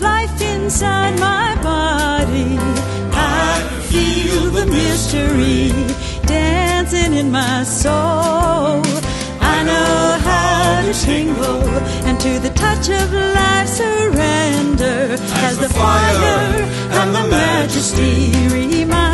life inside my body. I feel the mystery dancing in my soul. I know how to tingle, and to the touch of life surrender, as the fire and the majesty remind.